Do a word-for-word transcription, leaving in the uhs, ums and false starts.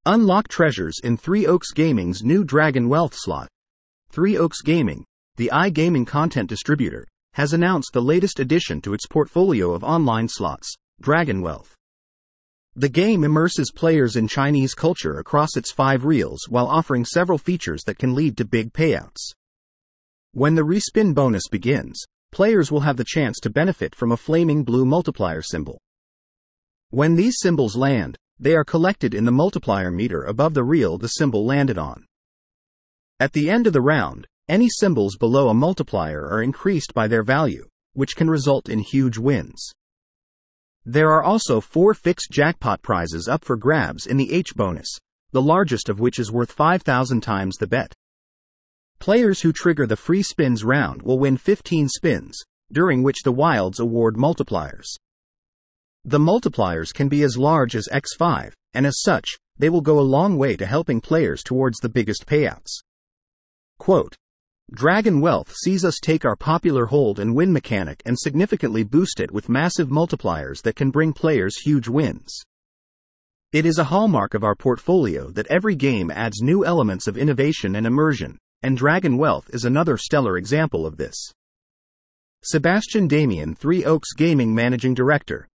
Unlock treasures in Three Oaks Gaming's new Dragon Wealth slot. Three Oaks Gaming, the iGaming content distributor, has announced the latest addition to its portfolio of online slots, Dragon Wealth. The game immerses players in Chinese culture across its five reels while offering several features that can lead to big payouts. When the respin bonus begins, players will have the chance to benefit from a flaming blue multiplier symbol. When these symbols land, they are collected in the multiplier meter above the reel the symbol landed on. At the end of the round, any symbols below a multiplier are increased by their value, which can result in huge wins. There are also four fixed jackpot prizes up for grabs in the H bonus, the largest of which is worth five thousand times the bet. Players who trigger the free spins round will win fifteen spins, during which the wilds award multipliers. The multipliers can be as large as by five, and as such, they will go a long way to helping players towards the biggest payouts. Quote, Dragon Wealth sees us take our popular hold and win mechanic and significantly boost it with massive multipliers that can bring players huge wins. It is a hallmark of our portfolio that every game adds new elements of innovation and immersion, and Dragon Wealth is another stellar example of this. Sebastian Damian, Three Oaks Gaming Managing Director,